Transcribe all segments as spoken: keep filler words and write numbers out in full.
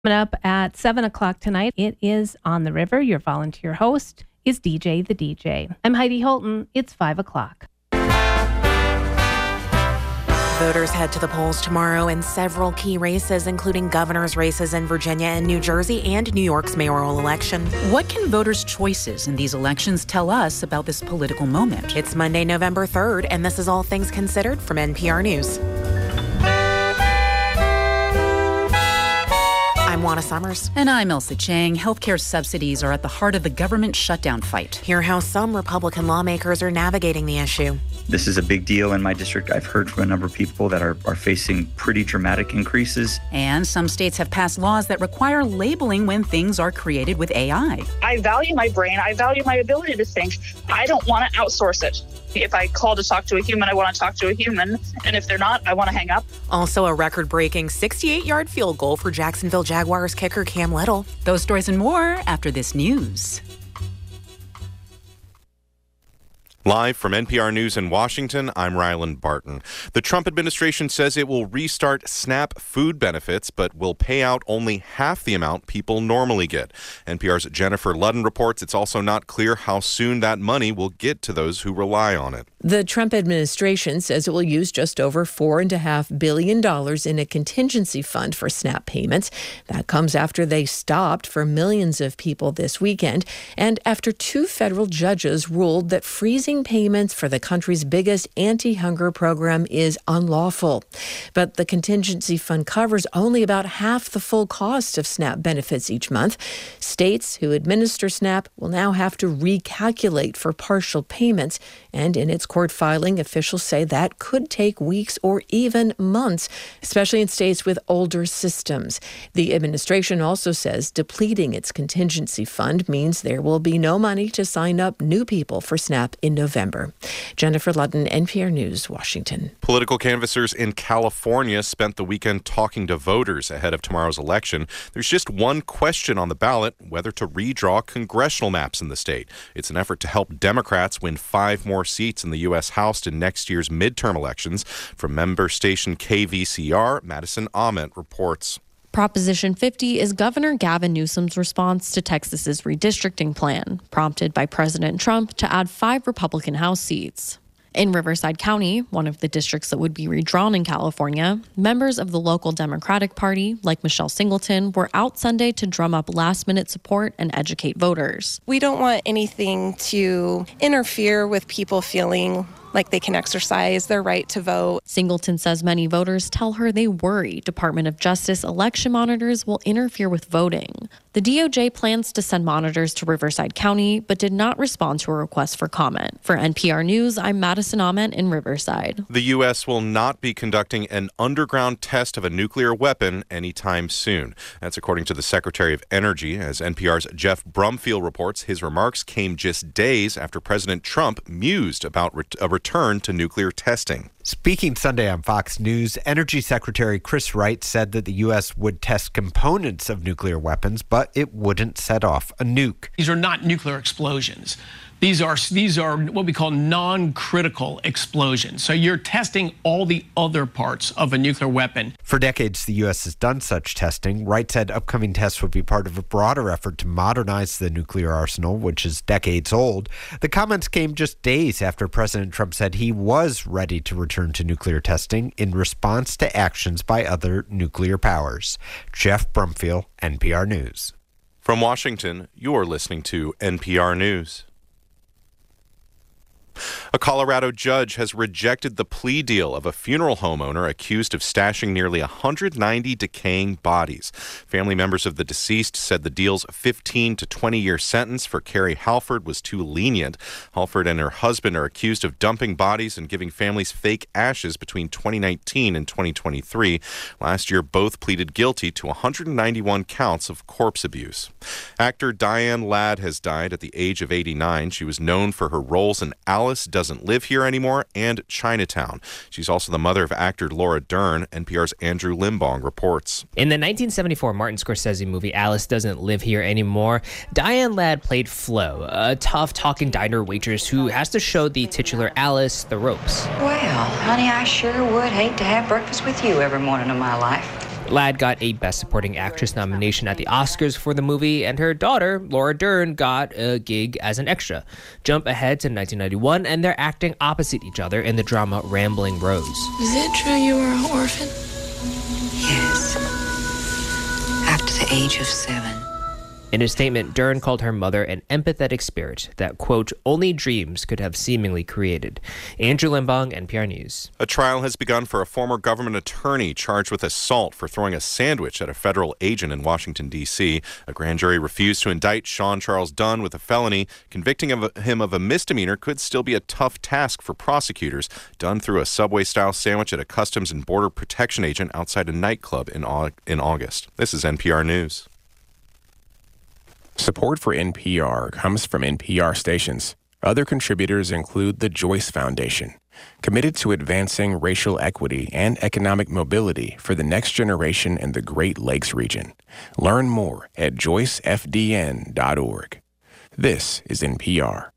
Coming up at seven o'clock tonight, it is On the River. Your volunteer host is D J the D J. I'm Heidi Holton. It's five o'clock. Voters head to the polls tomorrow in several key races, including governor's races in Virginia and New Jersey and New York's mayoral election. What can voters' choices in these elections tell us about this political moment? It's Monday, November third, and this is All Things Considered from N P R News. I'm Juana Summers. And I'm Elsa Chang. Healthcare subsidies are at the heart of the government shutdown fight. Hear how some Republican lawmakers are navigating the issue. This is a big deal in my district. I've heard from a number of people that are, are facing pretty dramatic increases. And some states have passed laws that require labeling when things are created with A I. I value my brain. I value my ability to think. I don't want to outsource it. If I call to talk to a human, I want to talk to a human. And if they're not, I want to hang up. Also a record-breaking sixty-eight-yard field goal for Jacksonville Jaguars kicker Cam Little. Those stories and more after this news. Live from N P R News in Washington, I'm Ryland Barton. The Trump administration says it will restart SNAP food benefits, but will pay out only half the amount people normally get. N P R's Jennifer Ludden reports it's also not clear how soon that money will get to those who rely on it. The Trump administration says it will use just over four point five billion dollars in a contingency fund for SNAP payments. That comes after they stopped for millions of people this weekend, and after two federal judges ruled that freezing payments for the country's biggest anti-hunger program is unlawful. But the contingency fund covers only about half the full cost of SNAP benefits each month. States who administer SNAP will now have to recalculate for partial payments, and in its court filing, officials say that could take weeks or even months, especially in states with older systems. The administration also says depleting its contingency fund means there will be no money to sign up new people for SNAP in November. Jennifer Ludden, N P R News, Washington. Political canvassers in California spent the weekend talking to voters ahead of tomorrow's election. There's just one question on the ballot, whether to redraw congressional maps in the state. It's an effort to help Democrats win five more seats in the U S House in next year's midterm elections. From member station K V C R, Madison Ament reports. Proposition fifty is Governor Gavin Newsom's response to Texas's redistricting plan, prompted by President Trump to add five Republican House seats. In Riverside County, one of the districts that would be redrawn in California, members of the local Democratic Party, like Michelle Singleton, were out Sunday to drum up last-minute support and educate voters. We don't want anything to interfere with people feeling like they can exercise their right to vote. Singleton says many voters tell her they worry Department of Justice election monitors will interfere with voting. The D O J plans to send monitors to Riverside County, but did not respond to a request for comment. For N P R News, I'm Madison Ament in Riverside. The U S will not be conducting an underground test of a nuclear weapon anytime soon. That's according to the Secretary of Energy. As N P R's Jeff Brumfield reports, his remarks came just days after President Trump mused about ret- a return to nuclear testing. Speaking Sunday on Fox News, Energy Secretary Chris Wright said that the U S would test components of nuclear weapons, but it wouldn't set off a nuke. These are not nuclear explosions. These are these are what we call non-critical explosions. So you're testing all the other parts of a nuclear weapon. For decades, the U S has done such testing. Wright said upcoming tests would be part of a broader effort to modernize the nuclear arsenal, which is decades old. The comments came just days after President Trump said he was ready to return to nuclear testing in response to actions by other nuclear powers. Jeff Brumfield, N P R News. From Washington, you're listening to N P R News. A Colorado judge has rejected the plea deal of a funeral home owner accused of stashing nearly one hundred ninety decaying bodies. Family members of the deceased said the deal's fifteen to twenty year sentence for Carrie Halford was too lenient. Halford and her husband are accused of dumping bodies and giving families fake ashes between twenty nineteen and twenty twenty-three. Last year, both pleaded guilty to one hundred ninety-one counts of corpse abuse. Actor Diane Ladd has died at the age of eighty-nine. She was known for her roles in Alice Doesn't Live Here Anymore and Chinatown. She's also the mother of actor Laura Dern. N P R's Andrew Limbong reports. In the nineteen seventy-four Martin Scorsese movie Alice Doesn't Live Here Anymore, Diane Ladd played Flo, a tough-talking diner waitress who has to show the titular Alice the ropes. Well, honey, I sure would hate to have breakfast with you every morning of my life. Ladd got a Best Supporting Actress nomination at the Oscars for the movie, and her daughter, Laura Dern, got a gig as an extra. Jump ahead to nineteen ninety-one, and they're acting opposite each other in the drama Rambling Rose. Is it true you were an orphan? Yes. After the age of seven. In a statement, Dern called her mother an empathetic spirit that, quote, only dreams could have seemingly created. Andrew Limbong, N P R News. A trial has begun for a former government attorney charged with assault for throwing a sandwich at a federal agent in Washington, D C. A grand jury refused to indict Sean Charles Dunn with a felony. Convicting of him of a misdemeanor could still be a tough task for prosecutors. Dunn threw a Subway-style sandwich at a Customs and Border Protection agent outside a nightclub in in August. This is N P R News. Support for N P R comes from N P R stations. Other contributors include the Joyce Foundation, committed to advancing racial equity and economic mobility for the next generation in the Great Lakes region. Learn more at joyce f d n dot org. This is N P R.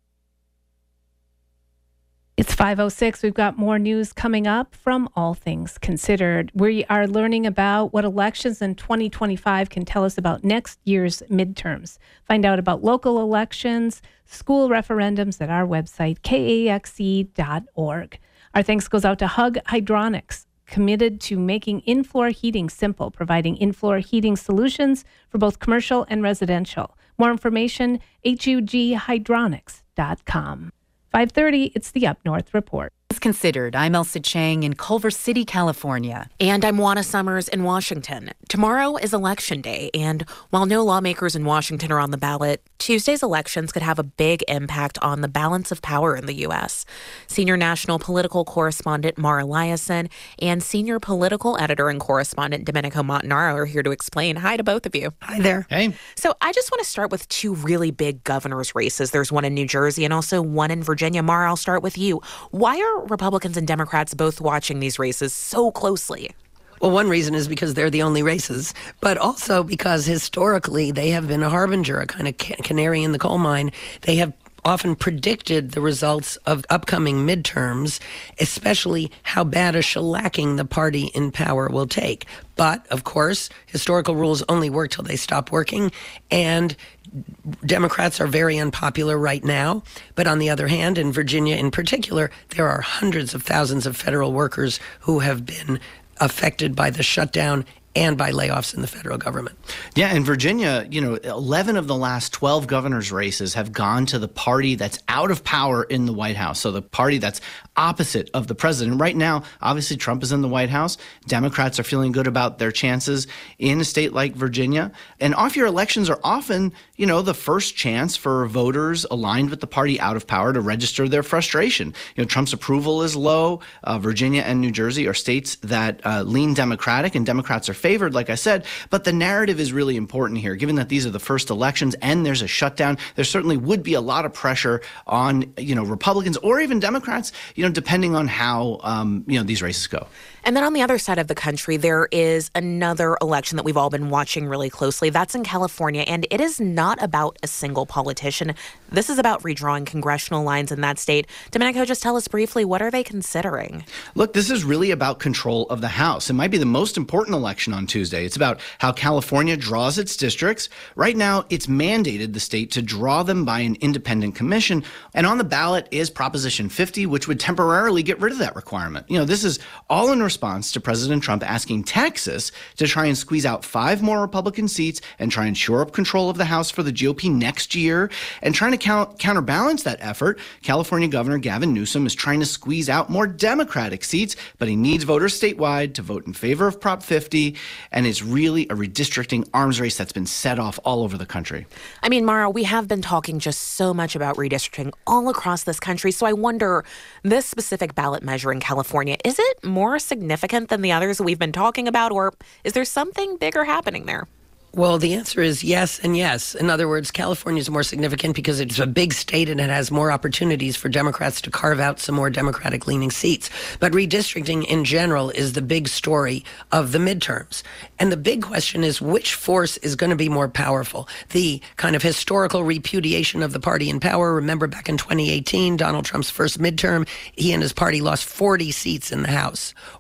It's five oh six. We've got more news coming up from All Things Considered. We are learning about what elections in twenty twenty-five can tell us about next year's midterms. Find out about local elections, school referendums at our website, k a x e dot org. Our thanks goes out to Hug Hydronics, committed to making in-floor heating simple, providing in-floor heating solutions for both commercial and residential. More information, hug hydronics dot com. five thirty, it's the Up North Report. Considered. I'm Elsa Chang in Culver City, California. And I'm Juana Summers in Washington. Tomorrow is Election Day, and while no lawmakers in Washington are on the ballot, Tuesday's elections could have a big impact on the balance of power in the U S. Senior national political correspondent Mara Liasson and senior political editor and correspondent Domenico Montanaro are here to explain. Hi to both of you. Hi there. Hey. So I just want to start with two really big governor's races. There's one in New Jersey and also one in Virginia. Mara, I'll start with you. Why are Republicans and Democrats both watching these races so closely? Well, one reason is because they're the only races, but also because historically they have been a harbinger, a kind of canary in the coal mine. They have often predicted the results of upcoming midterms, especially how bad a shellacking the party in power will take. But, of course, historical rules only work till they stop working, and Democrats are very unpopular right now. But on the other hand, in Virginia in particular, there are hundreds of thousands of federal workers who have been affected by the shutdown and by layoffs in the federal government. Yeah, in Virginia, you know, eleven of the last twelve governor's races have gone to the party that's out of power in the White House. So the party that's opposite of the president. Right now, obviously, Trump is in the White House. Democrats are feeling good about their chances in a state like Virginia. And off-year elections are often, you know, the first chance for voters aligned with the party out of power to register their frustration. You know, Trump's approval is low. Uh, Virginia and New Jersey are states that uh, lean Democratic, and Democrats are favored, like I said. But the narrative is really important here. Given that these are the first elections and there's a shutdown, there certainly would be a lot of pressure on, you know, Republicans or even Democrats, you know, depending on how, um, you know, these races go. And then on the other side of the country, there is another election that we've all been watching really closely. That's in California, and it is not about a single politician. This is about redrawing congressional lines in that state. Domenico, just tell us briefly, what are they considering? Look, this is really about control of the House. It might be the most important election on Tuesday. It's about how California draws its districts. Right now, it's mandated the state to draw them by an independent commission. And on the ballot is Proposition fifty, which would temporarily get rid of that requirement. You know, this is all in response to President Trump asking Texas to try and squeeze out five more Republican seats and try and shore up control of the House for the G O P next year. And trying to count, counterbalance that effort, California Governor Gavin Newsom is trying to squeeze out more Democratic seats, but he needs voters statewide to vote in favor of Prop fifty. And it's really a redistricting arms race that's been set off all over the country. I mean, Mara, we have been talking just so much about redistricting all across this country. So I wonder, this specific ballot measure in California, is it more significant than the others that we've been talking about, or is there something bigger happening there? Well, the answer is yes and yes. In other words, California is more significant because it's a big state and it has more opportunities for Democrats to carve out some more Democratic-leaning seats. But redistricting in general is the big story of the midterms. And the big question is, which force is going to be more powerful? The kind of historical repudiation of the party in power. Remember back in twenty eighteen, Donald Trump's first midterm, he and his party lost forty seats in the House.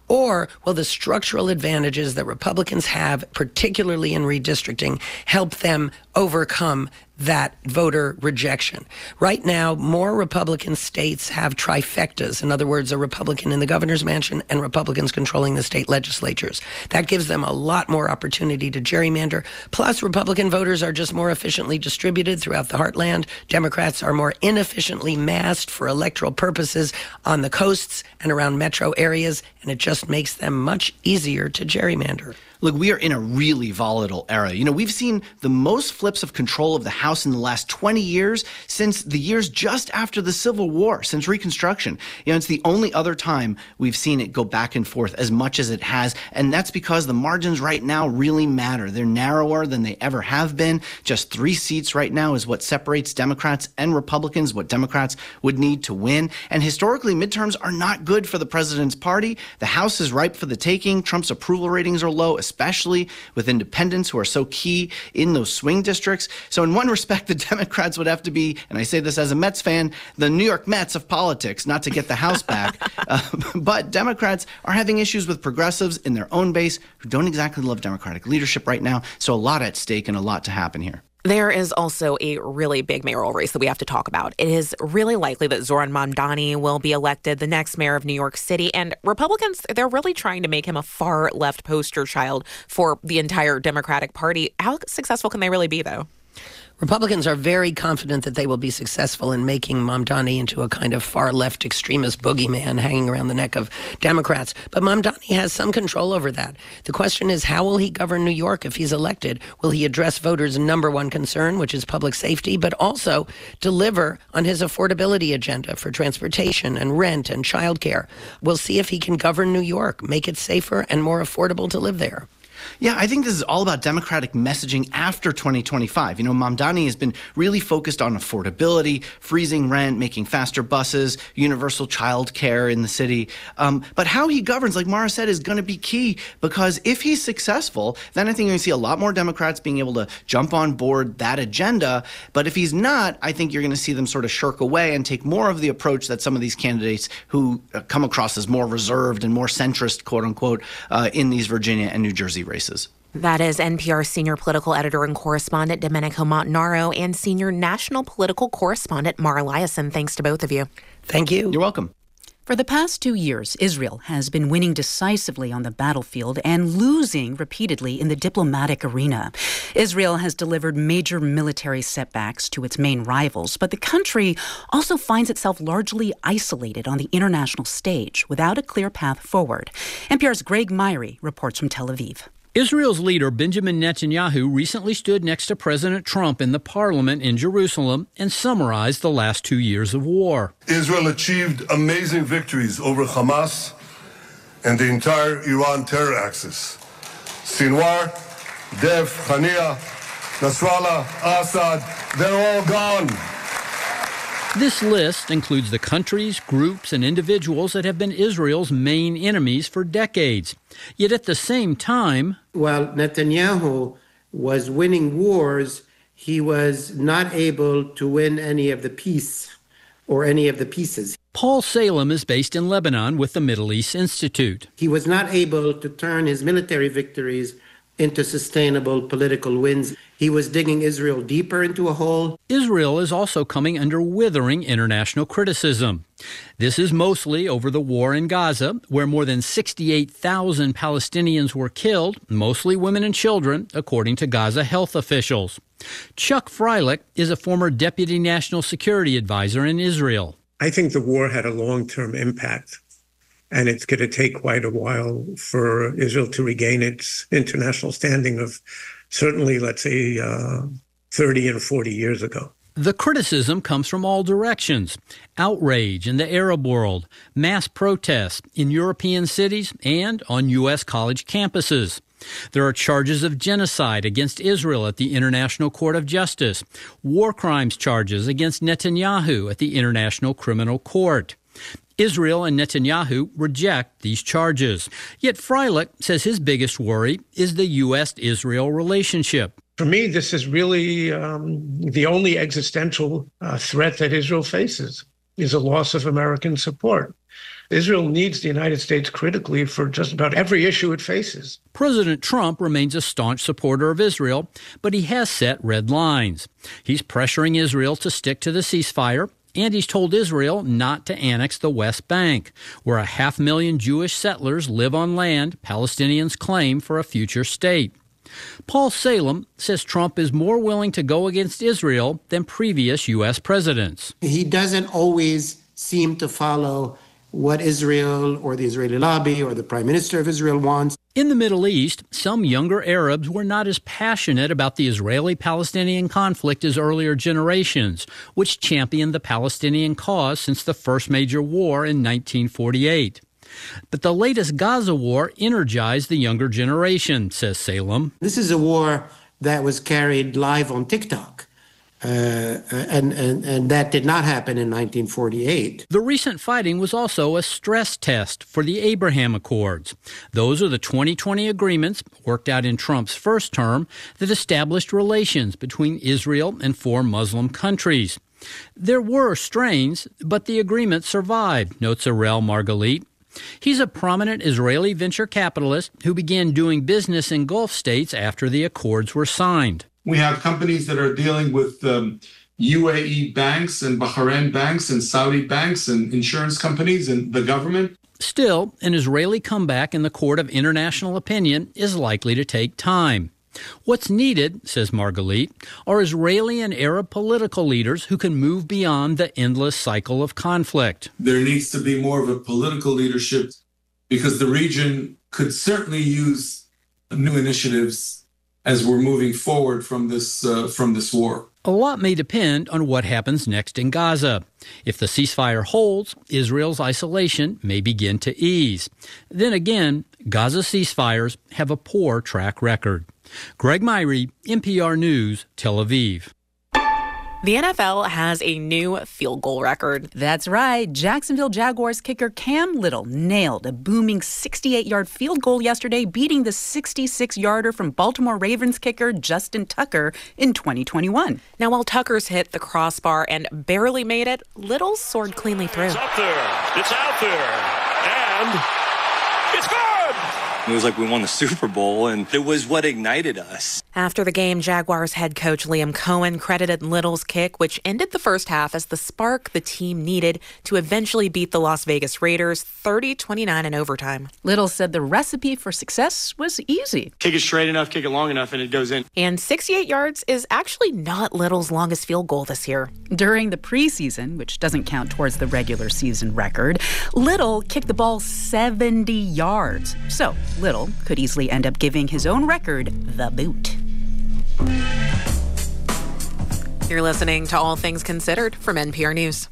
Or will the structural advantages that Republicans have, particularly in redistricting, help them overcome that voter rejection? Right now, more Republican states have trifectas. In other words, a Republican in the governor's mansion and Republicans controlling the state legislatures. That gives them a lot more opportunity to gerrymander. Plus, Republican voters are just more efficiently distributed throughout the heartland. Democrats are more inefficiently massed for electoral purposes on the coasts and around metro areas, and it just makes them much easier to gerrymander. Look, we are in a really volatile era. You know, we've seen the most flips of control of the House in the last twenty years since the years just after the Civil War, since Reconstruction. You know, it's the only other time we've seen it go back and forth as much as it has. And that's because the margins right now really matter. They're narrower than they ever have been. Just three seats right now is what separates Democrats and Republicans, what Democrats would need to win. And historically, midterms are not good for the president's party. The House is ripe for the taking. Trump's approval ratings are low, especially with independents who are so key in those swing districts. So in one respect, the Democrats would have to be, and I say this as a Mets fan, the New York Mets of politics, not to get the House back. uh, but Democrats are having issues with progressives in their own base who don't exactly love Democratic leadership right now. So a lot at stake and a lot to happen here. There is also a really big mayoral race that we have to talk about. It is really likely that Zohran Mamdani will be elected the next mayor of New York City. And Republicans, they're really trying to make him a far left poster child for the entire Democratic Party. How successful can they really be, though? Republicans are very confident that they will be successful in making Mamdani into a kind of far-left extremist boogeyman hanging around the neck of Democrats. But Mamdani has some control over that. The question is, how will he govern New York if he's elected? Will he address voters' number one concern, which is public safety, but also deliver on his affordability agenda for transportation and rent and childcare? We'll see if he can govern New York, make it safer and more affordable to live there. Yeah, I think this is all about Democratic messaging after twenty twenty-five. You know, Mamdani has been really focused on affordability, freezing rent, making faster buses, universal child care in the city. Um, but how he governs, like Mara said, is going to be key, because if he's successful, then I think you're going to see a lot more Democrats being able to jump on board that agenda. But if he's not, I think you're going to see them sort of shirk away and take more of the approach that some of these candidates who come across as more reserved and more centrist, quote unquote, uh, in these Virginia and New Jersey races. That is N P R senior political editor and correspondent Domenico Montanaro and senior national political correspondent Mara Liasson. Thanks to both of you. Thank you. You're welcome. For the past two years, Israel has been winning decisively on the battlefield and losing repeatedly in the diplomatic arena. Israel has delivered major military setbacks to its main rivals, but the country also finds itself largely isolated on the international stage without a clear path forward. N P R's Greg Myrie reports from Tel Aviv. Israel's leader Benjamin Netanyahu recently stood next to President Trump in the parliament in Jerusalem and summarized the last two years of war. Israel achieved amazing victories over Hamas and the entire Iran terror axis. Sinwar, Dev, Hania, Nasrallah, Assad, they're all gone. This list includes the countries, groups, and individuals that have been Israel's main enemies for decades. Yet at the same time, while Netanyahu was winning wars, he was not able to win any of the peace or any of the pieces. Paul Salem is based in Lebanon with the Middle East Institute. He was not able to turn his military victories into sustainable political wins. He was digging Israel deeper into a hole. Israel is also coming under withering international criticism. This is mostly over the war in Gaza, where more than sixty-eight thousand Palestinians were killed, mostly women and children, according to Gaza health officials. Chuck Freilich is a former deputy national security advisor in Israel. I think the war had a long-term impact. And it's going to take quite a while for Israel to regain its international standing of certainly, let's say, uh, thirty and forty years ago. The criticism comes from all directions. Outrage in the Arab world, mass protests in European cities and on U S college campuses. There are charges of genocide against Israel at the International Court of Justice, war crimes charges against Netanyahu at the International Criminal Court. Israel and Netanyahu reject these charges. Yet Freilich says his biggest worry is the U S Israel relationship. For me, this is really um, the only existential uh, threat that Israel faces, is a loss of American support. Israel needs the United States critically for just about every issue it faces. President Trump remains a staunch supporter of Israel, but he has set red lines. He's pressuring Israel to stick to the ceasefire, and he's told Israel not to annex the West Bank, where a half million Jewish settlers live on land Palestinians claim for a future state. Paul Salem says Trump is more willing to go against Israel than previous U S presidents. He doesn't always seem to follow what Israel or the Israeli lobby or the Prime Minister of Israel wants. In the Middle East, some younger Arabs were not as passionate about the Israeli-Palestinian conflict as earlier generations, which championed the Palestinian cause since the first major war in nineteen forty-eight. But the latest Gaza war energized the younger generation, says Salem. This is a war that was carried live on TikTok. Uh, and, and, and that did not happen in nineteen forty-eight. The recent fighting was also a stress test for the Abraham Accords. Those are the twenty twenty agreements worked out in Trump's first term that established relations between Israel and four Muslim countries. There were strains, but the agreement survived, notes Arel Margalit. He's a prominent Israeli venture capitalist who began doing business in Gulf states after the accords were signed. We have companies that are dealing with um, U A E banks and Bahrain banks and Saudi banks and insurance companies and the government. Still, an Israeli comeback in the court of international opinion is likely to take time. What's needed, says Margalit, are Israeli and Arab political leaders who can move beyond the endless cycle of conflict. There needs to be more of a political leadership because the region could certainly use new initiatives as we're moving forward from this uh, from this war. A lot may depend on what happens next in Gaza. If the ceasefire holds, Israel's isolation may begin to ease. Then again, Gaza ceasefires have a poor track record. Greg Myrie, N P R News, Tel Aviv. The N F L has a new field goal record. That's right. Jacksonville Jaguars kicker Cam Little nailed a booming sixty-eight-yard field goal yesterday, beating the sixty-six-yarder from Baltimore Ravens kicker Justin Tucker in twenty twenty-one. Now, while Tucker's hit the crossbar and barely made it, Little's soared cleanly through. It's up there. It's out there. And it's good! It was like we won the Super Bowl, and it was what ignited us. After the game, Jaguars head coach Liam Cohen credited Little's kick, which ended the first half as the spark the team needed to eventually beat the Las Vegas Raiders thirty twenty-nine in overtime. Little said the recipe for success was easy. Kick it straight enough, kick it long enough, and it goes in. And sixty-eight yards is actually not Little's longest field goal this year. During the preseason, which doesn't count towards the regular season record, Little kicked the ball seventy yards. So Little could easily end up giving his own record the boot. You're listening to All Things Considered from N P R News.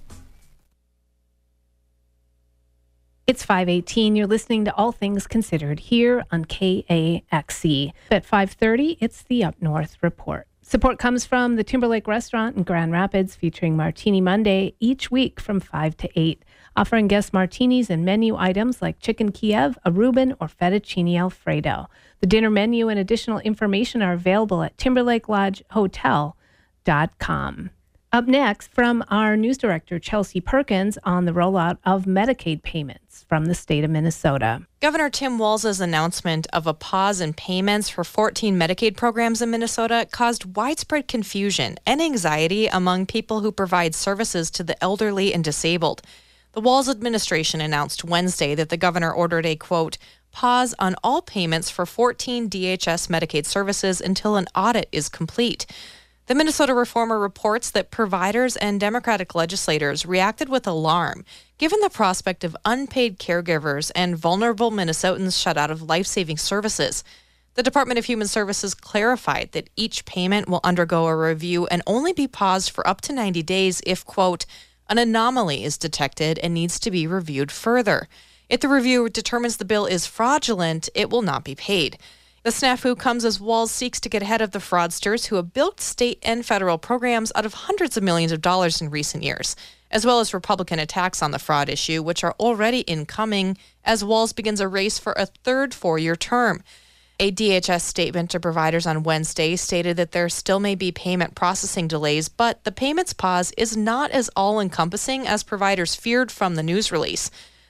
It's five eighteen. You're listening to All Things Considered here on K A X C. At five thirty, it's the Up North Report. Support comes from the Timberlake Restaurant in Grand Rapids, featuring Martini Monday each week from five to eight, offering guest martinis and menu items like chicken Kiev, a Reuben, or fettuccine Alfredo. The dinner menu and additional information are available at timberlake lodge hotel dot com. Up next, from our news director, Chelsea Perkins, on the rollout of Medicaid payments from the state of Minnesota. Governor Tim Walz's announcement of a pause in payments for fourteen Medicaid programs in Minnesota caused widespread confusion and anxiety among people who provide services to the elderly and disabled. The Walz administration announced Wednesday that the governor ordered a, quote, pause on all payments for fourteen D H S Medicaid services until an audit is complete. The Minnesota Reformer reports that providers and Democratic legislators reacted with alarm, given the prospect of unpaid caregivers and vulnerable Minnesotans shut out of life-saving services. The Department of Human Services clarified that each payment will undergo a review and only be paused for up to ninety days if, quote, an anomaly is detected and needs to be reviewed further. If the review determines the bill is fraudulent, it will not be paid. The snafu comes as Walz seeks to get ahead of the fraudsters who have built state and federal programs out of hundreds of millions of dollars in recent years, as well as Republican attacks on the fraud issue, which are already incoming as Walz begins a race for a third four-year term. A D H S statement to providers on Wednesday stated that there still may be payment processing delays, but the payments pause is not as all-encompassing as providers feared from the news release.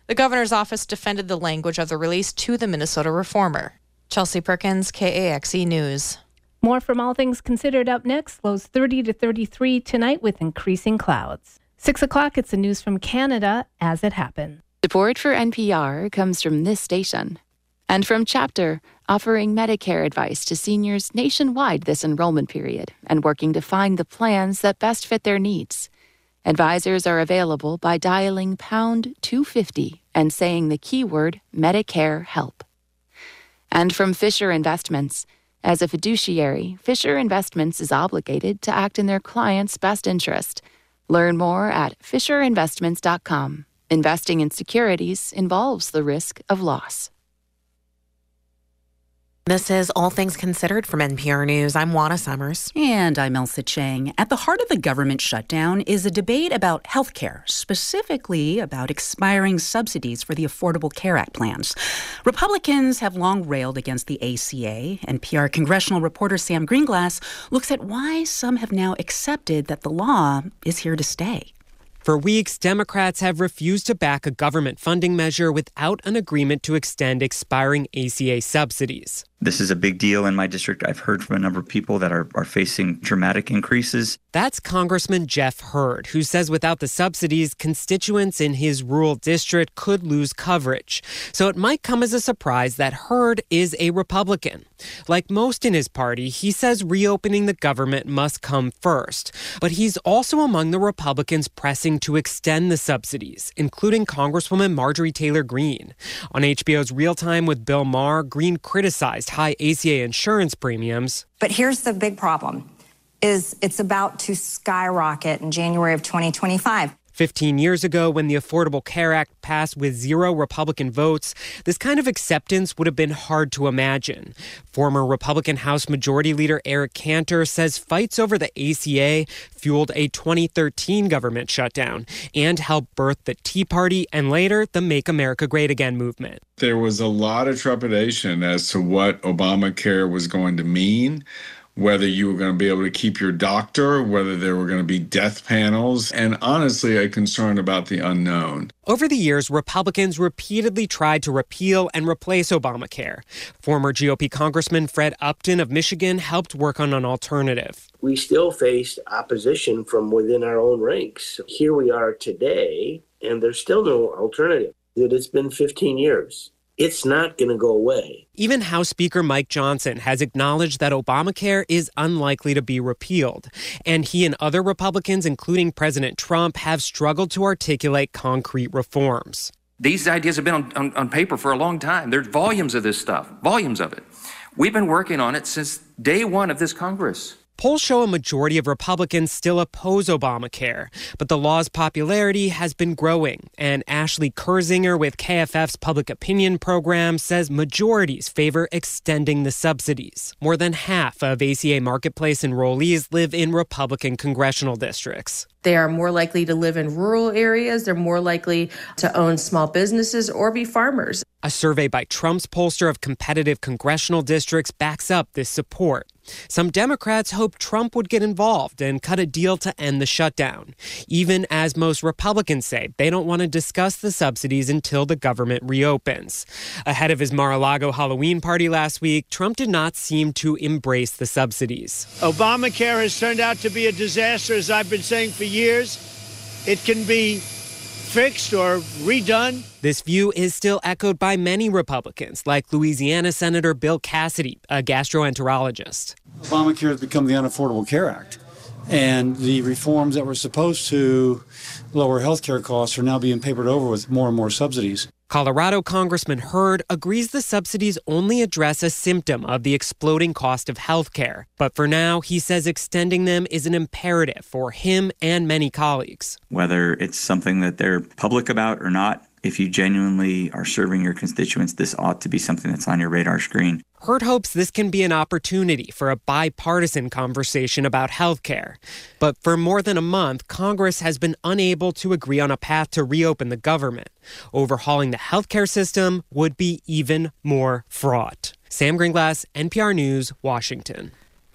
The governor's office defended the language of the release to the Minnesota reformer. Chelsea Perkins, K A X E News. More from All Things Considered up next. Lows thirty to thirty-three tonight with increasing clouds. Six o'clock, it's the news from Canada as it happened. Support for N P R comes from this station and from Chapter, offering Medicare advice to seniors nationwide this enrollment period and working to find the plans that best fit their needs. Advisors are available by dialing pound two fifty and saying the keyword Medicare help. And from Fisher Investments. As a fiduciary, Fisher Investments is obligated to act in their client's best interest. Learn more at fisher investments dot com. Investing in securities involves the risk of loss. This is All Things Considered from N P R News. I'm Juana Summers. And I'm Elsa Chang. At the heart of the government shutdown is a debate about health care, specifically about expiring subsidies for the Affordable Care Act plans. Republicans have long railed against the A C A. N P R congressional reporter Sam Greenglass looks at why some have now accepted that the law is here to stay. For weeks, Democrats have refused to back a government funding measure without an agreement to extend expiring A C A subsidies. This is a big deal in my district. I've heard from a number of people that are, are facing dramatic increases. That's Congressman Jeff Hurd, who says without the subsidies, constituents in his rural district could lose coverage. So it might come as a surprise that Hurd is a Republican. Like most in his party, he says reopening the government must come first. But he's also among the Republicans pressing to extend the subsidies, including Congresswoman Marjorie Taylor Greene. On H B O's Real Time with Bill Maher, Greene criticized high A C A insurance premiums. But here's the big problem, is it's about to skyrocket in January of twenty twenty-five. Fifteen years ago, when the Affordable Care Act passed with zero Republican votes, this kind of acceptance would have been hard to imagine. Former Republican House Majority Leader Eric Cantor says fights over the A C A fueled a twenty thirteen government shutdown and helped birth the Tea Party and later the Make America Great Again movement. There was a lot of trepidation as to what Obamacare was going to mean, whether you were going to be able to keep your doctor, whether there were going to be death panels, and honestly, a concern about the unknown. Over the years, Republicans repeatedly tried to repeal and replace Obamacare. Former G O P Congressman Fred Upton of Michigan helped work on an alternative. We still faced opposition from within our own ranks. Here we are today, and there's still no alternative. It's been fifteen years. It's not going to go away. Even House Speaker Mike Johnson has acknowledged that Obamacare is unlikely to be repealed. And he and other Republicans, including President Trump, have struggled to articulate concrete reforms. These ideas have been on, on, on paper for a long time. There's volumes of this stuff, volumes of it. We've been working on it since day one of this Congress. Polls show a majority of Republicans still oppose Obamacare, but the law's popularity has been growing. And Ashley Kurzinger with K F F's Public Opinion program says majorities favor extending the subsidies. More than half of A C A Marketplace enrollees live in Republican congressional districts. They are more likely to live in rural areas. They're more likely to own small businesses or be farmers. A survey by Trump's pollster of competitive congressional districts backs up this support. Some Democrats hoped Trump would get involved and cut a deal to end the shutdown, even as most Republicans say they don't want to discuss the subsidies until the government reopens. Ahead of his Mar-a-Lago Halloween party last week, Trump did not seem to embrace the subsidies. Obamacare has turned out to be a disaster, as I've been saying for years. It can be fixed or redone. This view is still echoed by many Republicans, like Louisiana Senator Bill Cassidy, a gastroenterologist. Obamacare has become the Unaffordable Care Act, and the reforms that were supposed to lower health care costs are now being papered over with more and more subsidies. Colorado Congressman Hurd agrees the subsidies only address a symptom of the exploding cost of health care. But for now, he says extending them is an imperative for him and many colleagues. Whether it's something that they're public about or not, if you genuinely are serving your constituents, this ought to be something that's on your radar screen. Hurd hopes this can be an opportunity for a bipartisan conversation about health care. But for more than a month, Congress has been unable to agree on a path to reopen the government. Overhauling the health care system would be even more fraught. Sam Greenglass, N P R News, Washington.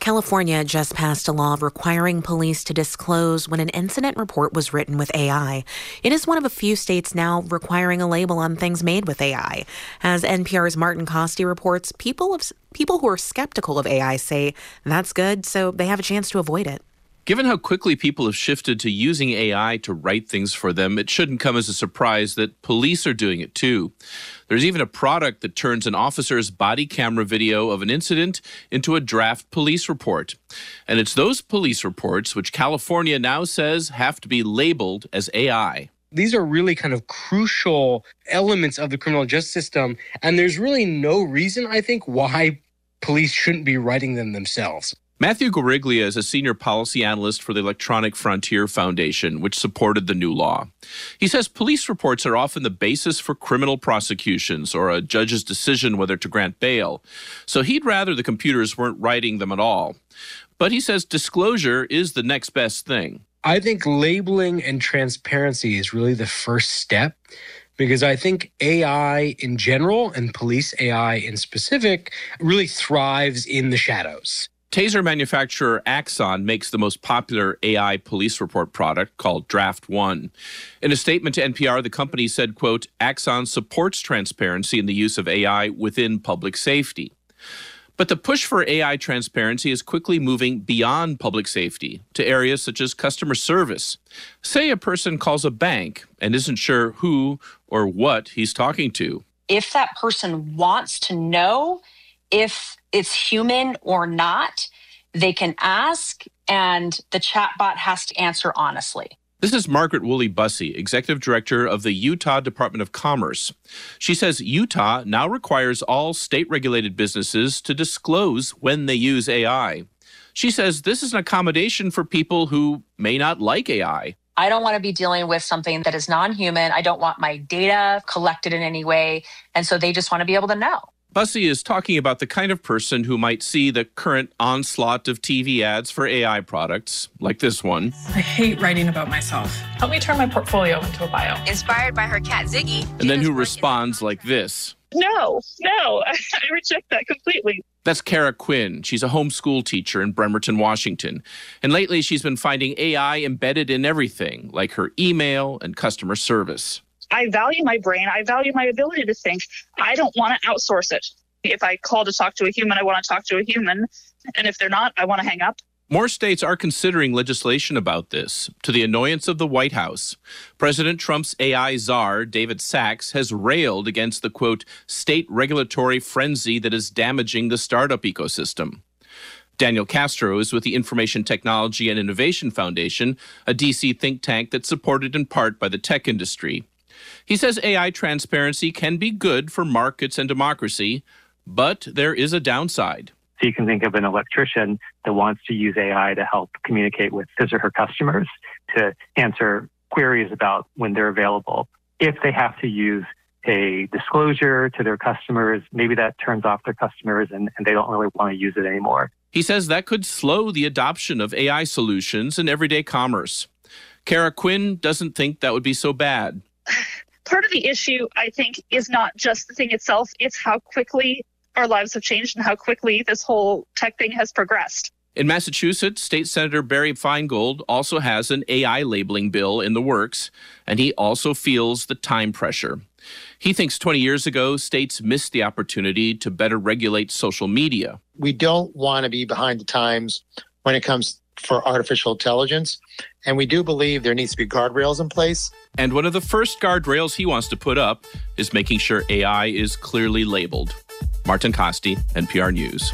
California just passed a law requiring police to disclose when an incident report was written with A I. It is one of a few states now requiring a label on things made with A I. As N P R's Martin Costi reports, people of, people who are skeptical of A I say that's good, so they have a chance to avoid it. Given how quickly people have shifted to using A I to write things for them, it shouldn't come as a surprise that police are doing it too. There's even a product that turns an officer's body camera video of an incident into a draft police report. And it's those police reports which California now says have to be labeled as A I. These are really kind of crucial elements of the criminal justice system, and there's really no reason, I think, why police shouldn't be writing them themselves. Matthew Goriglia is a senior policy analyst for the Electronic Frontier Foundation, which supported the new law. He says police reports are often the basis for criminal prosecutions or a judge's decision whether to grant bail. So he'd rather the computers weren't writing them at all. But he says disclosure is the next best thing. I think labeling and transparency is really the first step, because I think A I in general and police A I in specific really thrives in the shadows. Taser manufacturer Axon makes the most popular A I police report product called Draft One. In a statement to N P R, the company said, quote, Axon supports transparency in the use of A I within public safety. But the push for A I transparency is quickly moving beyond public safety to areas such as customer service. Say a person calls a bank and isn't sure who or what he's talking to. If that person wants to know if it's human or not, they can ask, and the chatbot has to answer honestly. This is Margaret Woolley Bussey, executive director of the Utah Department of Commerce. She says Utah now requires all state-regulated businesses to disclose when they use A I. She says this is an accommodation for people who may not like A I. I don't want to be dealing with something that is non-human. I don't want my data collected in any way. And so they just want to be able to know. Bussey is talking about the kind of person who might see the current onslaught of T V ads for A I products, like this one. I hate writing about myself. Help me turn my portfolio into a bio. Inspired by her cat, Ziggy. And then who responds like this. No, no, I reject that completely. That's Kara Quinn. She's a homeschool teacher in Bremerton, Washington. And lately she's been finding A I embedded in everything, like her email and customer service. I value my brain. I value my ability to think. I don't want to outsource it. If I call to talk to a human, I want to talk to a human. And if they're not, I want to hang up. More states are considering legislation about this, to the annoyance of the White House. President Trump's A I czar, David Sachs, has railed against the, quote, state regulatory frenzy that is damaging the startup ecosystem. Daniel Castro is with the Information Technology and Innovation Foundation, a D C think tank that's supported in part by the tech industry. He says A I transparency can be good for markets and democracy, but there is a downside. So you can think of an electrician that wants to use A I to help communicate with his or her customers, to answer queries about when they're available. If they have to use a disclosure to their customers, maybe that turns off their customers and, and they don't really want to use it anymore. He says that could slow the adoption of A I solutions in everyday commerce. Kara Quinn doesn't think that would be so bad. Part of the issue, I think, is not just the thing itself. It's how quickly our lives have changed and how quickly this whole tech thing has progressed. In Massachusetts, State Senator Barry Feingold also has an A I labeling bill in the works, and he also feels the time pressure. He thinks twenty years ago, states missed the opportunity to better regulate social media. We don't want to be behind the times when it comes for artificial intelligence, and we do believe there needs to be guardrails in place. And one of the first guardrails he wants to put up is making sure A I is clearly labeled. Martin Costi, N P R News.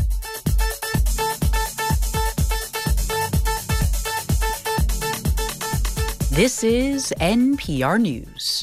This is N P R News.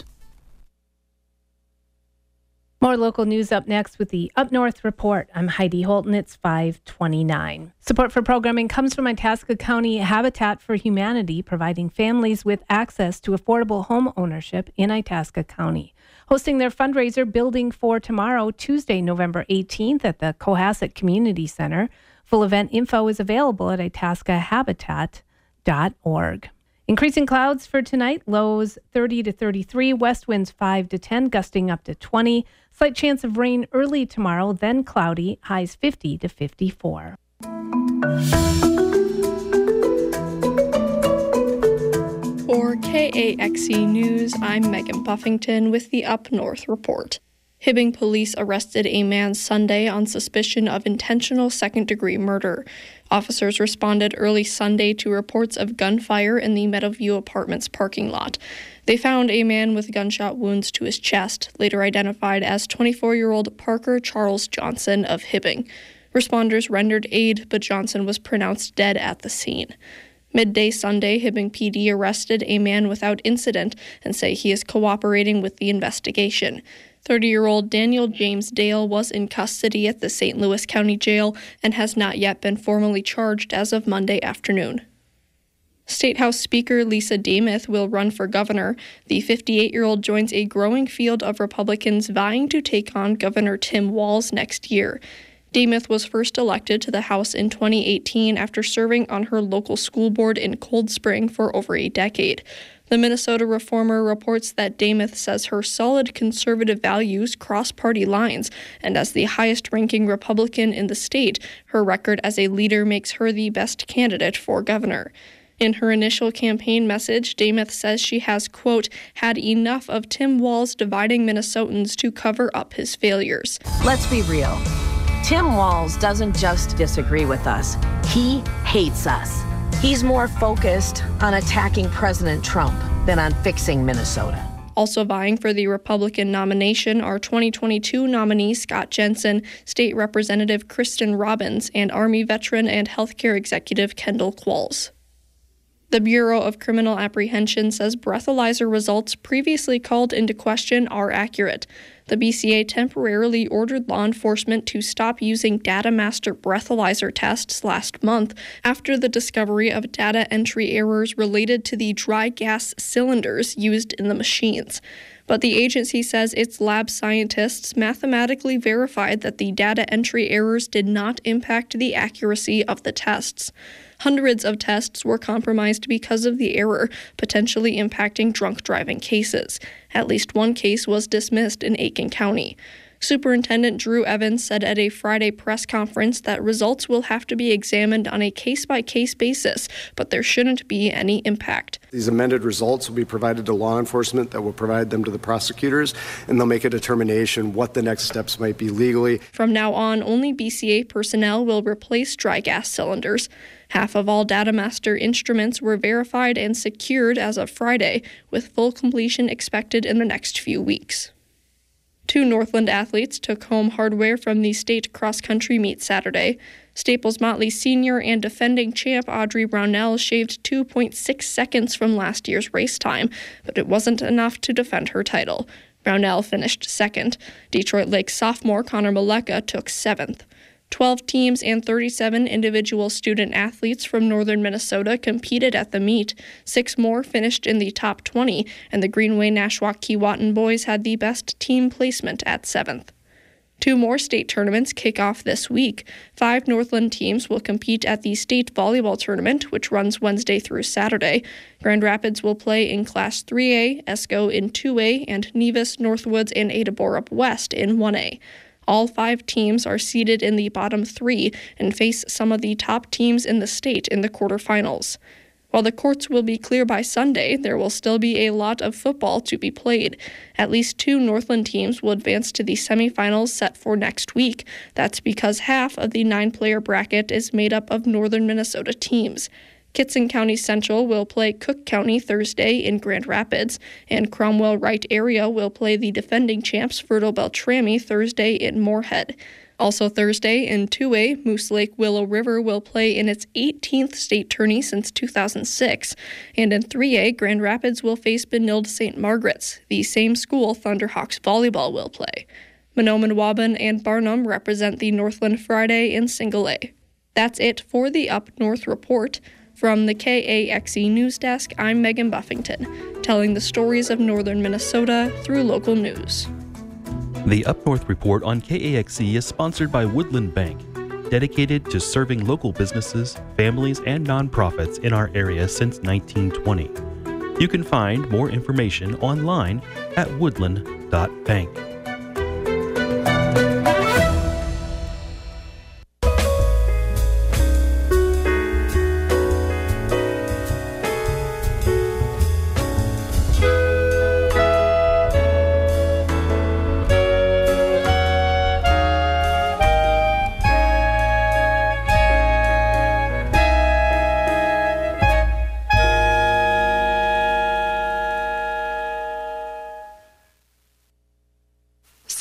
More local news up next with the Up North Report. I'm Heidi Holton. It's five twenty-nine. Support for programming comes from Itasca County Habitat for Humanity, providing families with access to affordable home ownership in Itasca County. Hosting their fundraiser Building for Tomorrow, Tuesday, November eighteenth at the Cohasset Community Center. Full event info is available at itasca habitat dot org. Increasing clouds for tonight, lows thirty to thirty-three, west winds five to ten, gusting up to twenty. Slight chance of rain early tomorrow, then cloudy, highs fifty to fifty-four. For K A X E News, I'm Megan Buffington with the Up North Report. Hibbing police arrested a man Sunday on suspicion of intentional second-degree murder. Officers responded early Sunday to reports of gunfire in the Meadowview Apartments parking lot. They found a man with gunshot wounds to his chest, later identified as twenty-four-year-old Parker Charles Johnson of Hibbing. Responders rendered aid, but Johnson was pronounced dead at the scene. Midday Sunday, Hibbing P D arrested a man without incident and say he is cooperating with the investigation. thirty-year-old Daniel James Dale was in custody at the Saint Louis County Jail and has not yet been formally charged as of Monday afternoon. State House Speaker Lisa Demuth will run for governor. The fifty-eight-year-old joins a growing field of Republicans vying to take on Governor Tim Walz next year. Demuth was first elected to the House in twenty eighteen after serving on her local school board in Cold Spring for over a decade. The Minnesota Reformer reports that Demuth says her solid conservative values cross party lines, and as the highest-ranking Republican in the state, her record as a leader makes her the best candidate for governor. In her initial campaign message, Demuth says she has, quote, had enough of Tim Walz dividing Minnesotans to cover up his failures. Let's be real. Tim Walz doesn't just disagree with us. He hates us. He's more focused on attacking President Trump than on fixing Minnesota. Also vying for the Republican nomination are twenty twenty-two nominee Scott Jensen, State Representative Kristen Robbins, and Army veteran and healthcare executive Kendall Qualls. The Bureau of Criminal Apprehension says breathalyzer results previously called into question are accurate. The B C A temporarily ordered law enforcement to stop using DataMaster breathalyzer tests last month after the discovery of data entry errors related to the dry gas cylinders used in the machines. But the agency says its lab scientists mathematically verified that the data entry errors did not impact the accuracy of the tests. Hundreds of tests were compromised because of the error, potentially impacting drunk driving cases. At least one case was dismissed in Aiken County. Superintendent Drew Evans said at a Friday press conference that results will have to be examined on a case-by-case basis, but there shouldn't be any impact. These amended results will be provided to law enforcement that will provide them to the prosecutors, and they'll make a determination what the next steps might be legally. From now on, only B C A personnel will replace dry gas cylinders. Half of all DataMaster instruments were verified and secured as of Friday, with full completion expected in the next few weeks. Two Northland athletes took home hardware from the state cross-country meet Saturday. Staples Motley senior and defending champ Audrey Brownell shaved two point six seconds from last year's race time, but it wasn't enough to defend her title. Brownell finished second. Detroit Lake sophomore Connor Maleka took seventh. Twelve teams and thirty-seven individual student athletes from northern Minnesota competed at the meet. Six more finished in the top twenty, and the Greenway Nashwauk Keewatin boys had the best team placement at seventh. Two more state tournaments kick off this week. Five Northland teams will compete at the state volleyball tournament, which runs Wednesday through Saturday. Grand Rapids will play in Class three A, ESCO in two A, and Nevis, Northwoods, and Ada Borup West in one A. All five teams are seeded in the bottom three and face some of the top teams in the state in the quarterfinals. While the courts will be clear by Sunday, there will still be a lot of football to be played. At least two Northland teams will advance to the semifinals set for next week. That's because half of the nine-player bracket is made up of northern Minnesota teams. Kitson County Central will play Cook County Thursday in Grand Rapids, and Cromwell-Wright area will play the defending champs Fertile Beltrami Thursday in Moorhead. Also Thursday in two A, Moose Lake Willow River will play in its eighteenth state tourney since two thousand six, and in three A, Grand Rapids will face Benilde Saint Margaret's, the same school Thunderhawks volleyball will play. Mahnomen-Waubun and Barnum represent the Northland Friday in Single A. That's it for the Up North Report. From the K A X E News Desk, I'm Megan Buffington, telling the stories of northern Minnesota through local news. The Up North Report on K A X E is sponsored by Woodland Bank, dedicated to serving local businesses, families, and nonprofits in our area since nineteen twenty. You can find more information online at woodland dot bank.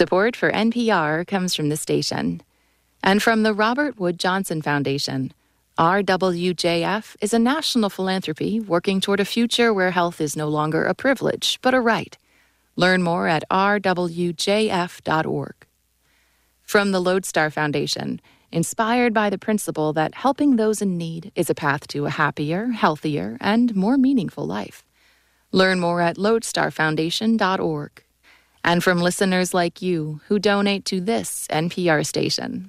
Support for N P R comes from the station and from the Robert Wood Johnson Foundation. R W J F is a national philanthropy working toward a future where health is no longer a privilege, but a right. Learn more at r w j f dot org. From the Lodestar Foundation, inspired by the principle that helping those in need is a path to a happier, healthier, and more meaningful life. Learn more at lodestar foundation dot org. And from listeners like you who donate to this N P R station.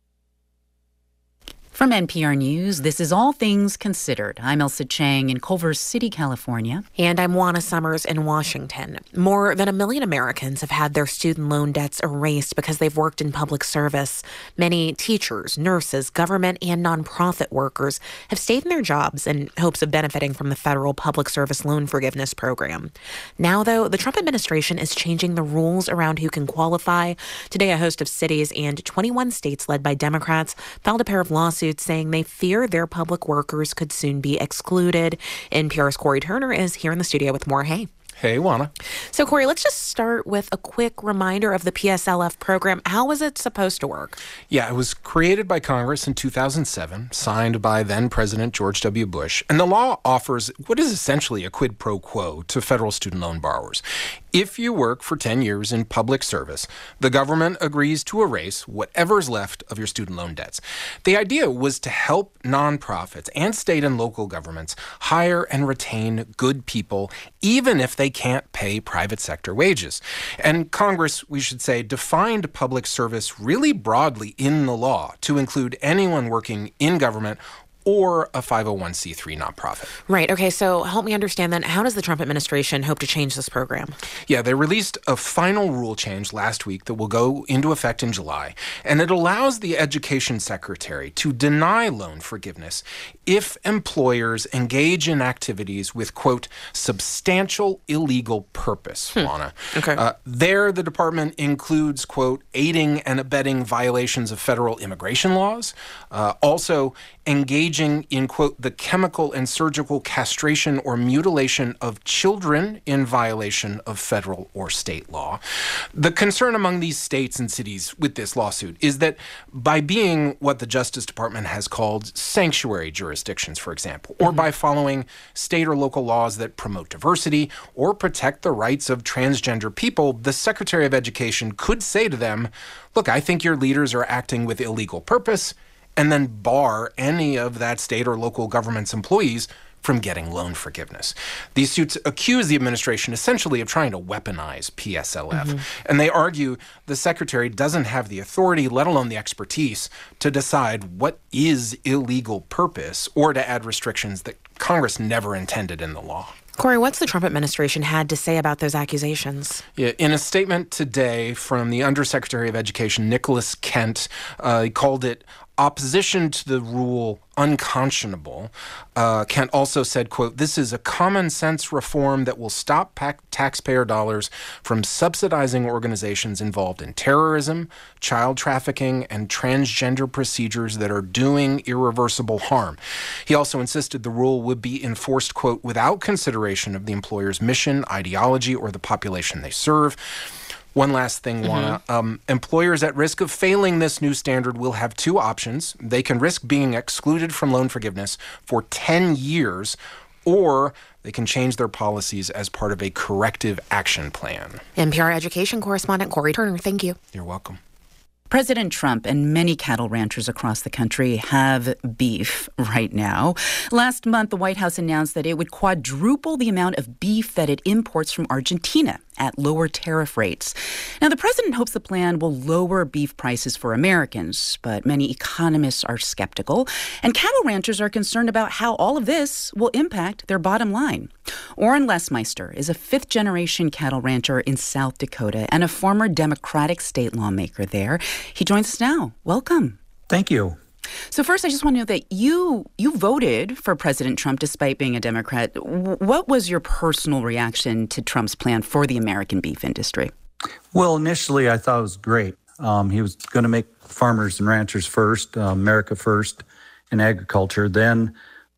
From N P R News, this is All Things Considered. I'm Elsa Chang in Culver City, California. And I'm Juana Summers in Washington. More than a million Americans have had their student loan debts erased because they've worked in public service. Many teachers, nurses, government, and nonprofit workers have stayed in their jobs in hopes of benefiting from the federal public service loan forgiveness program. Now, though, the Trump administration is changing the rules around who can qualify. Today, a host of cities and twenty-one states led by Democrats filed a pair of lawsuits saying they fear their public workers could soon be excluded. N P R's Corey Turner is here in the studio with more. Hey. Hey, Juana. So, Corey, let's just start with a quick reminder of the P S L F program. How was it supposed to work? Yeah, it was created by Congress in two thousand seven, signed by then-President George W. Bush, and the law offers what is essentially a quid pro quo to federal student loan borrowers. If you work for ten years in public service, the government agrees to erase whatever's left of your student loan debts. The idea was to help nonprofits and state and local governments hire and retain good people, even if they can't pay private sector wages. And Congress, we should say, defined public service really broadly in the law to include anyone working in government or a five oh one c three nonprofit. Right. Okay. So help me understand then, how does the Trump administration hope to change this program? Yeah, they released a final rule change last week that will go into effect in July, and it allows the education secretary to deny loan forgiveness if employers engage in activities with, quote, substantial illegal purpose, hmm. Juana. Okay. Uh, there, the department includes, quote, aiding and abetting violations of federal immigration laws, uh, also engaging in, quote, the chemical and surgical castration or mutilation of children in violation of federal or state law. The concern among these states and cities with this lawsuit is that by being what the Justice Department has called sanctuary jurisdictions, for example, or mm-hmm. by following state or local laws that promote diversity or protect the rights of transgender people, the Secretary of Education could say to them, look, I think your leaders are acting with illegal purpose, and then bar any of that state or local government's employees from getting loan forgiveness. These suits accuse the administration essentially of trying to weaponize P S L F, mm-hmm. and they argue the secretary doesn't have the authority, let alone the expertise, to decide what is illegal purpose or to add restrictions that Congress never intended in the law. Corey, what's the Trump administration had to say about those accusations? Yeah, in a statement today from the Undersecretary of Education, Nicholas Kent, uh, he called it opposition to the rule unconscionable. Uh, Kent also said, quote, this is a common sense reform that will stop pac- taxpayer dollars from subsidizing organizations involved in terrorism, child trafficking, and transgender procedures that are doing irreversible harm. He also insisted the rule would be enforced, quote, without consideration of the employer's mission, ideology, or the population they serve. One last thing, Juana. Mm-hmm. Um, employers at risk of failing this new standard will have two options. They can risk being excluded from loan forgiveness for ten years, or they can change their policies as part of a corrective action plan. N P R education correspondent Corey Turner, thank you. You're welcome. President Trump and many cattle ranchers across the country have beef right now. Last month, the White House announced that it would quadruple the amount of beef that it imports from Argentina at lower tariff rates. Now, the president hopes the plan will lower beef prices for Americans, but many economists are skeptical, and cattle ranchers are concerned about how all of this will impact their bottom line. Orrin Lesmeister is a fifth-generation cattle rancher in South Dakota and a former Democratic state lawmaker there. He joins us now. Welcome. Thank you. So first, I just want to know that you you voted for President Trump despite being a Democrat. What was your personal reaction to Trump's plan for the American beef industry? Well, initially, I thought it was great. Um, he was going to make farmers and ranchers first, uh, America first in agriculture. Then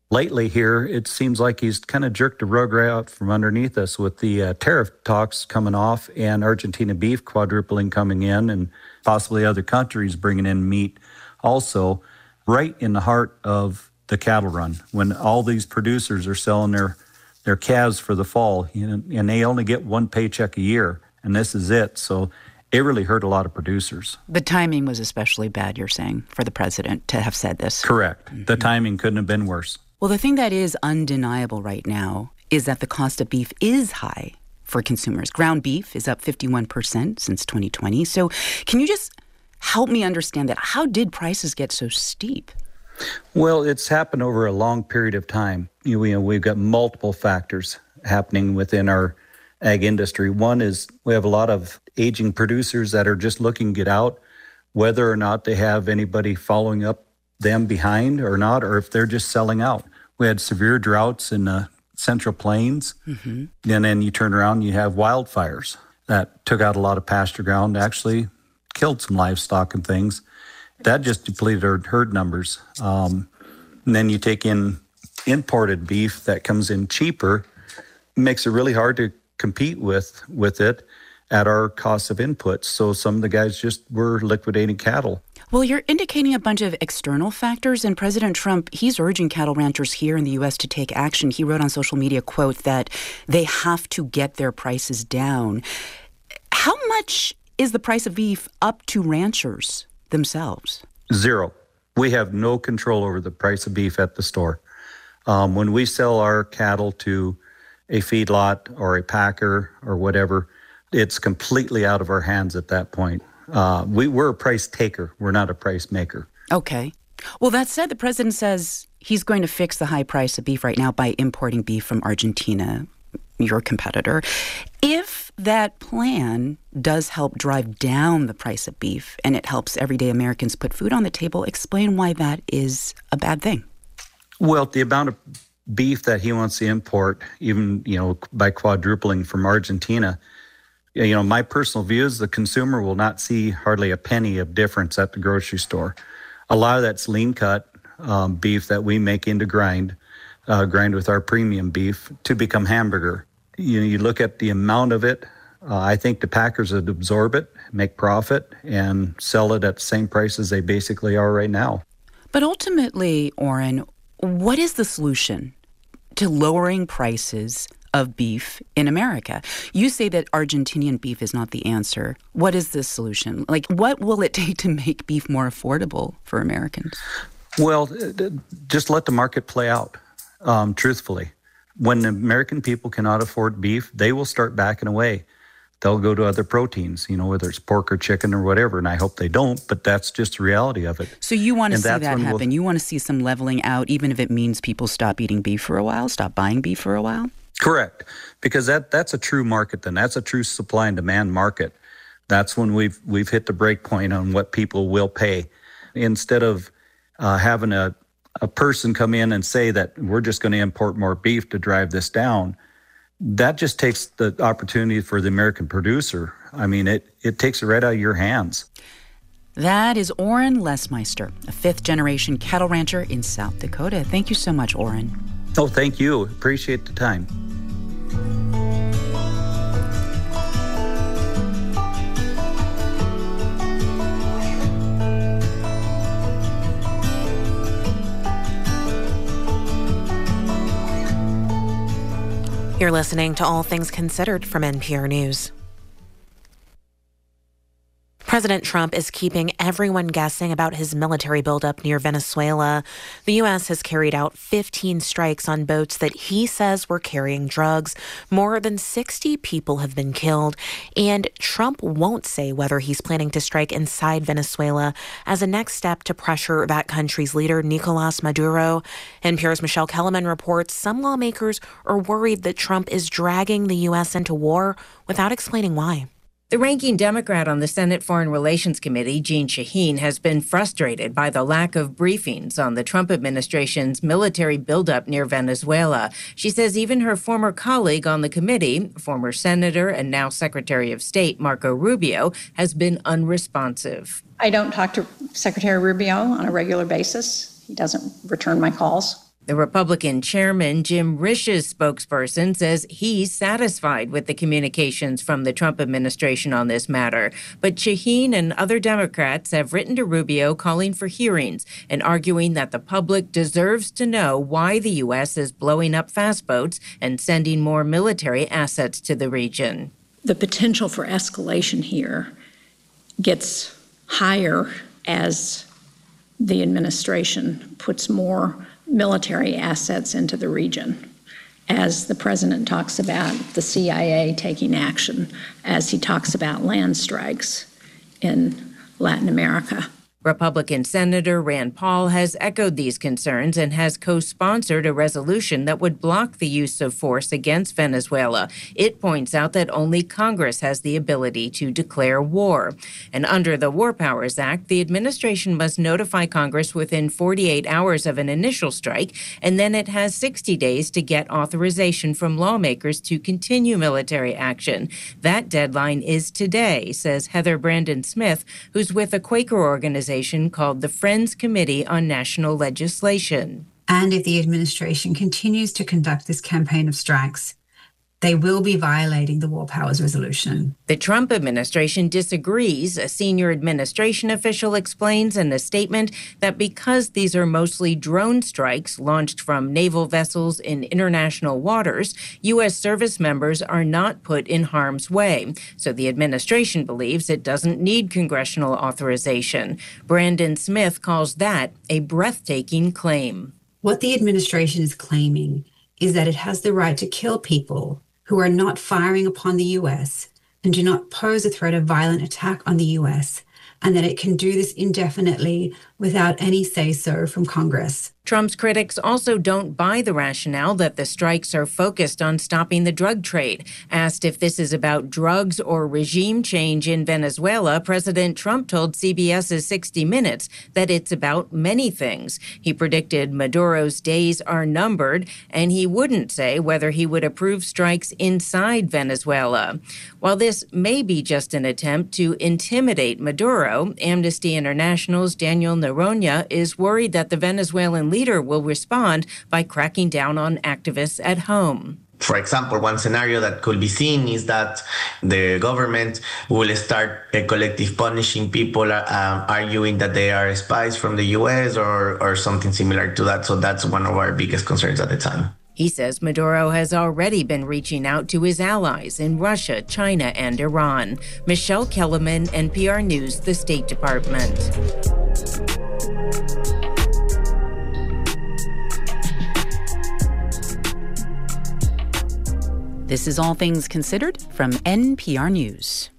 lately here, it seems like he's kind of jerked the rug right out from underneath us with the uh, tariff talks coming off and Argentina beef quadrupling coming in and possibly other countries bringing in meat also, right in the heart of the cattle run when all these producers are selling their, their calves for the fall, you know, and they only get one paycheck a year, and this is it. So it really hurt a lot of producers. The timing was especially bad, you're saying, for the president to have said this. Correct. Mm-hmm. The timing couldn't have been worse. Well, the thing that is undeniable right now is that the cost of beef is high for consumers. Ground beef is up fifty-one percent since twenty twenty. So can you just help me understand that? How did prices get so steep? Well, it's happened over a long period of time. You know, we've got multiple factors happening within our ag industry. One is we have a lot of aging producers that are just looking to get out, whether or not they have anybody following up them behind or not, or if they're just selling out. We had severe droughts in the Central Plains, mm-hmm. and then you turn around and you have wildfires that took out a lot of pasture ground, actually killed some livestock and things. That just depleted our herd numbers. Um, and then you take in imported beef that comes in cheaper, makes it really hard to compete with with it at our cost of inputs. So some of the guys just were liquidating cattle. Well, you're indicating a bunch of external factors, and President Trump, he's urging cattle ranchers here in the U S to take action. He wrote on social media, quote, that they have to get their prices down. How much is the price of beef up to ranchers themselves? Zero. We have no control over the price of beef at the store. Um, when we sell our cattle to a feedlot or a packer or whatever, it's completely out of our hands at that point. Uh, we, we're a price taker. We're not a price maker. Okay. Well, that said, the president says he's going to fix the high price of beef right now by importing beef from Argentina, your competitor. If that plan does help drive down the price of beef and it helps everyday Americans put food on the table, explain why that is a bad thing. Well, the amount of beef that he wants to import, even, you know, by quadrupling from Argentina, you know, my personal view is the consumer will not see hardly a penny of difference at the grocery store. A lot of that's lean cut um, beef that we make into grind, uh, grind with our premium beef to become hamburger. You know, you look at the amount of it. Uh, I think the packers would absorb it, make profit, and sell it at the same price as they basically are right now. But ultimately, Orrin, what is the solution to lowering prices of beef in America? You say that Argentinian beef is not the answer. What is the solution? Like, what will it take to make beef more affordable for Americans? Well, just let the market play out, um, truthfully. When the American people cannot afford beef, they will start backing away. They'll go to other proteins, you know, whether it's pork or chicken or whatever, and I hope they don't, but that's just the reality of it. So you want to and see that happen? We'll, you want to see some leveling out, even if it means people stop eating beef for a while, stop buying beef for a while? Correct, because that that's a true market then. That's a true supply and demand market. That's when we've we've hit the break point on what people will pay. Instead of uh, having a, a person come in and say that we're just going to import more beef to drive this down, that just takes the opportunity for the American producer. I mean, it, it takes it right out of your hands. That is Orrin Lesmeister, a fifth-generation cattle rancher in South Dakota. Thank you so much, Orrin. Oh, thank you. Appreciate the time. You're listening to All Things Considered from N P R News. President Trump is keeping everyone guessing about his military buildup near Venezuela. The U S has carried out fifteen strikes on boats that he says were carrying drugs. More than sixty people have been killed, and Trump won't say whether he's planning to strike inside Venezuela as a next step to pressure that country's leader, Nicolas Maduro. N P R's Michelle Kellerman reports some lawmakers are worried that Trump is dragging the U S into war without explaining why. The ranking Democrat on the Senate Foreign Relations Committee, Jeanne Shaheen, has been frustrated by the lack of briefings on the Trump administration's military buildup near Venezuela. She says even her former colleague on the committee, former Senator and now Secretary of State Marco Rubio, has been unresponsive. I don't talk to Secretary Rubio on a regular basis. He doesn't return my calls. The Republican chairman, Jim Risch's spokesperson, says he's satisfied with the communications from the Trump administration on this matter. But Shaheen and other Democrats have written to Rubio calling for hearings and arguing that the public deserves to know why the U S is blowing up fast boats and sending more military assets to the region. The potential for escalation here gets higher as the administration puts more military assets into the region, as the president talks about the C I A taking action, as he talks about land strikes in Latin America. Republican Senator Rand Paul has echoed these concerns and has co-sponsored a resolution that would block the use of force against Venezuela. It points out that only Congress has the ability to declare war. And under the War Powers Act, the administration must notify Congress within forty-eight hours of an initial strike, and then it has sixty days to get authorization from lawmakers to continue military action. That deadline is today, says Heather Brandon Smith, who's with a Quaker organization called the Friends Committee on National Legislation. And if the administration continues to conduct this campaign of strikes, they will be violating the War Powers Resolution. The Trump administration disagrees. A senior administration official explains in a statement that because these are mostly drone strikes launched from naval vessels in international waters, U S service members are not put in harm's way. So the administration believes it doesn't need congressional authorization. Brandon Smith calls that a breathtaking claim. What the administration is claiming is that it has the right to kill people who are not firing upon the U S and do not pose a threat of violent attack on the U S, and that it can do this indefinitely without any say-so from Congress. Trump's critics also don't buy the rationale that the strikes are focused on stopping the drug trade. Asked if this is about drugs or regime change in Venezuela, President Trump told CBS's sixty minutes that it's about many things. He predicted Maduro's days are numbered, and he wouldn't say whether he would approve strikes inside Venezuela. While this may be just an attempt to intimidate Maduro, Amnesty International's Daniel Noronha is worried that the Venezuelan leader will respond by cracking down on activists at home. For example, one scenario that could be seen is that the government will start a collective punishing people, um, arguing that they are spies from the U S or, or something similar to that. So that's one of our biggest concerns at the time. He says Maduro has already been reaching out to his allies in Russia, China, and Iran. Michelle Kellerman, N P R News, the State Department. This is All Things Considered from N P R News.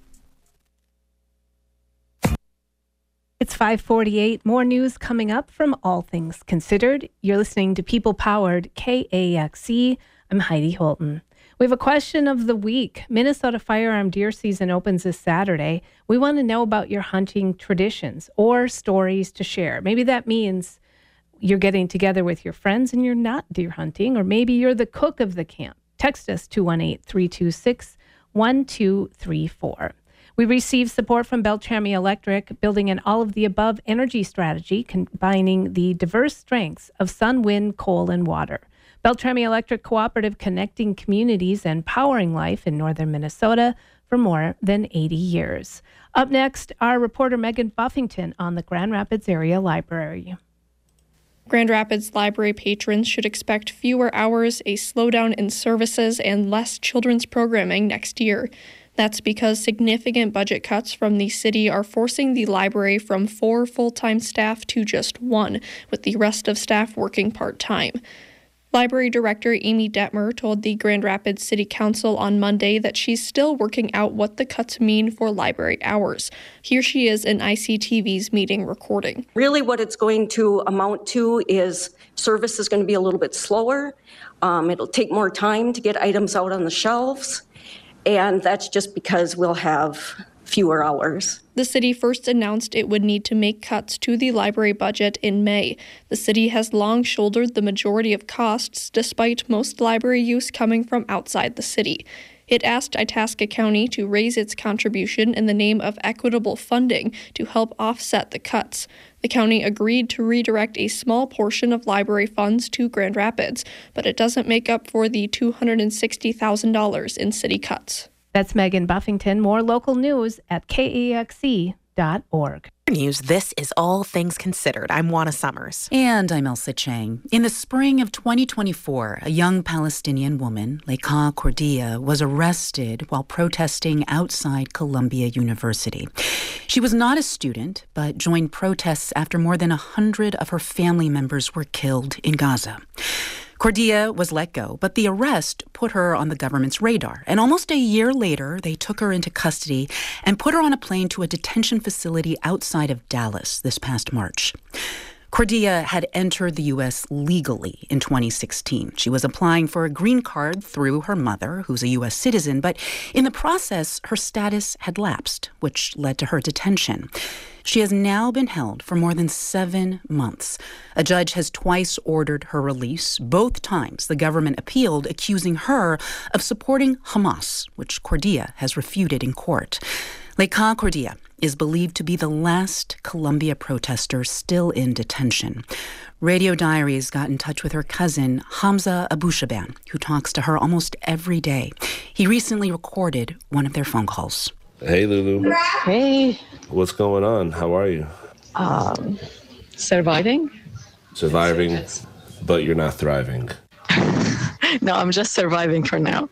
It's five forty-eight. More news coming up from All Things Considered. You're listening to People-Powered K A X E. I'm Heidi Holton. We have a question of the week. Minnesota firearm deer season opens this Saturday. We want to know about your hunting traditions or stories to share. Maybe that means you're getting together with your friends and you're not deer hunting, or maybe you're the cook of the camp. Text us two one eight, three two six, one two three four. We received support from Beltrami Electric, building an all-of-the-above energy strategy combining the diverse strengths of sun, wind, coal, and water. Beltrami Electric Cooperative, connecting communities and powering life in northern Minnesota for more than eighty years. Up next, our reporter Megan Buffington on the Grand Rapids Area Library. Grand Rapids Library patrons should expect fewer hours, a slowdown in services, and less children's programming next year. That's because significant budget cuts from the city are forcing the library from four full-time staff to just one, with the rest of staff working part-time. Library Director Amy Detmer told the Grand Rapids City Council on Monday that she's still working out what the cuts mean for library hours. Here she is in I C T V's meeting recording. Really what it's going to amount to is service is going to be a little bit slower. Um, it'll take more time to get items out on the shelves. And that's just because we'll have fewer hours. The city first announced it would need to make cuts to the library budget in May. The city has long shouldered the majority of costs, despite most library use coming from outside the city. It asked Itasca County to raise its contribution in the name of equitable funding to help offset the cuts. The county agreed to redirect a small portion of library funds to Grand Rapids, but it doesn't make up for the two hundred sixty thousand dollars in city cuts. That's Megan Buffington. More local news at K A X E dot org. News. This is All Things Considered. I'm Juana Summers. And I'm Elsa Chang. In the spring of twenty twenty-four, a young Palestinian woman, Leika Kordia, was arrested while protesting outside Columbia University. She was not a student, but joined protests after more than a hundred of her family members were killed in Gaza. Kordia was let go, but the arrest put her on the government's radar. And almost a year later, they took her into custody and put her on a plane to a detention facility outside of Dallas this past March. Kordia had entered the U S legally in twenty sixteen. She was applying for a green card through her mother, who's a U S citizen, but in the process, her status had lapsed, which led to her detention. She has now been held for more than seven months. A judge has twice ordered her release. Both times, the government appealed, accusing her of supporting Hamas, which Kordia has refuted in court. Leika Kordia is believed to be the last Columbia protester still in detention. Radio Diaries got in touch with her cousin, Hamza Abushaban, who talks to her almost every day. He recently recorded one of their phone calls. Hey, Lulu. Hey. What's going on? How are you? Um, surviving. Surviving, but you're not thriving. No, I'm just surviving for now.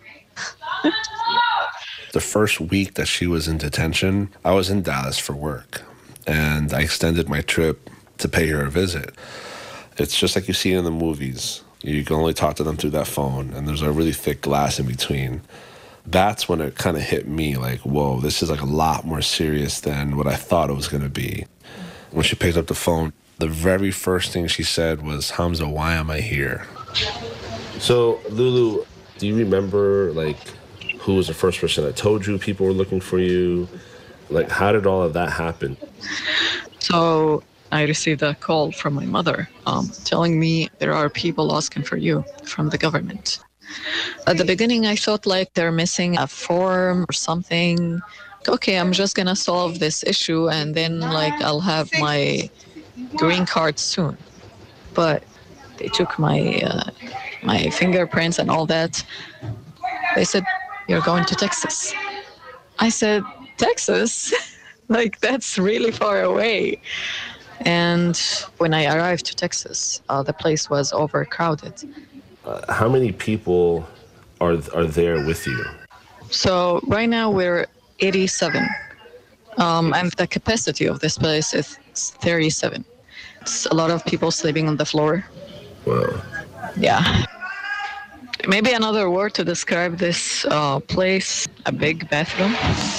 The first week that she was in detention, I was in Dallas for work, and I extended my trip to pay her a visit. It's just like you see in the movies. You can only talk to them through that phone, and there's a really thick glass in between. That's when it kind of hit me like, whoa, this is like a lot more serious than what I thought it was going to be. When she picked up the phone, the very first thing she said was, Hamza, why am I here? So, Lulu, do you remember, like, who was the first person that told you people were looking for you? Like, how did all of that happen? So I received a call from my mother um, telling me there are people asking for you from the government. At the beginning, I thought like they're missing a form or something. Okay, I'm just going to solve this issue and then like I'll have my green card soon. But they took my uh, my fingerprints and all that. They said, you're going to Texas. I said, Texas? Like, that's really far away. And when I arrived to Texas, uh, the place was overcrowded. Uh, how many people are are there with you? So right now we're eighty-seven. Um, and the capacity of this place is thirty-seven. It's a lot of people sleeping on the floor. Wow. Yeah. Maybe another word to describe this uh, place, a big bathroom.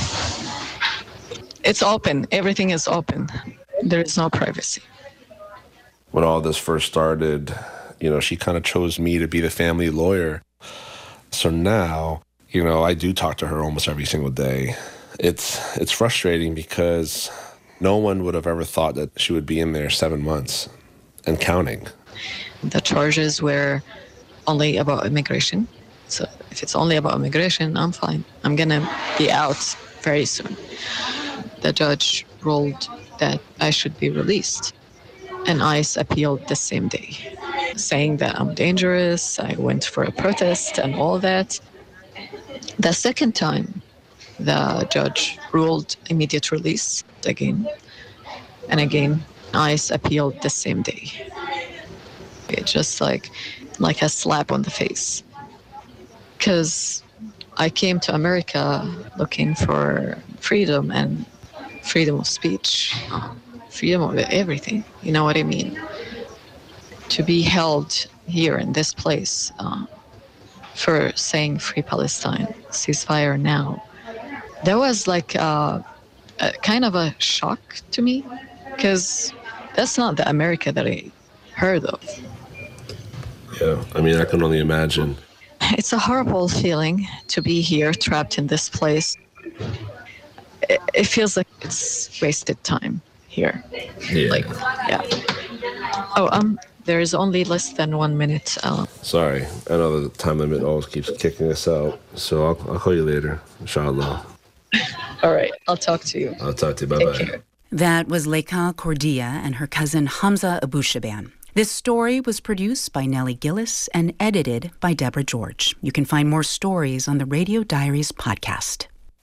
It's open. Everything is open. There is no privacy. When all this first started, you know, she kind of chose me to be the family lawyer. So now, you know, I do talk to her almost every single day. It's it's frustrating because no one would have ever thought that she would be in there seven months and counting. The charges were only about immigration. So if it's only about immigration, I'm fine. I'm going to be out very soon. The judge ruled that I should be released. And ICE appealed the same day, saying that I'm dangerous, I went for a protest and all that. The second time, the judge ruled immediate release again. And again, ICE appealed the same day. It's just like, like a slap on the face. Because I came to America looking for freedom and freedom of speech, freedom of everything, you know what I mean? To be held here in this place uh, for saying Free Palestine, ceasefire now, that was like a, a kind of a shock to me, because that's not the America that I heard of. Yeah, I mean, I can only imagine. It's a horrible feeling to be here, trapped in this place. It, it feels like it's wasted time here. Yeah. Like, yeah. Oh, um, There is only less than one minute. Uh, Sorry, I know the time limit always keeps kicking us out, so I'll, I'll call you later, inshallah. All right, I'll talk to you. I'll talk to you. Bye-bye. That was Leika Cordia and her cousin Hamza Abushaban. This story was produced by Nellie Gillis and edited by Deborah George. You can find more stories on the Radio Diaries podcast.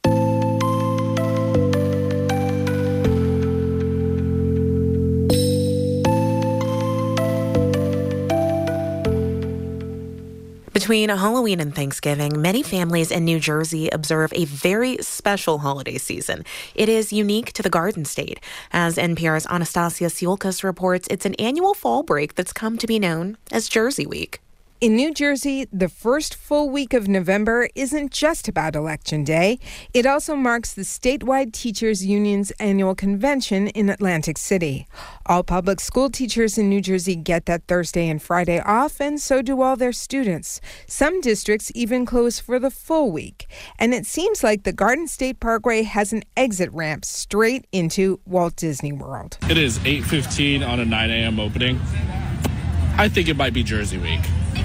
Between Halloween and Thanksgiving, many families in New Jersey observe a very special holiday season. It is unique to the Garden State. As N P R's Anastasia Siolkas reports, it's an annual fall break that's come to be known as Jersey Week. In New Jersey, the first full week of November isn't just about Election Day. It also marks the statewide teachers union's annual convention in Atlantic City. All public school teachers in New Jersey get that Thursday and Friday off, and so do all their students. Some districts even close for the full week. And it seems like the Garden State Parkway has an exit ramp straight into Walt Disney World. It is eight fifteen on a nine a.m. opening. I think it might be Jersey Week.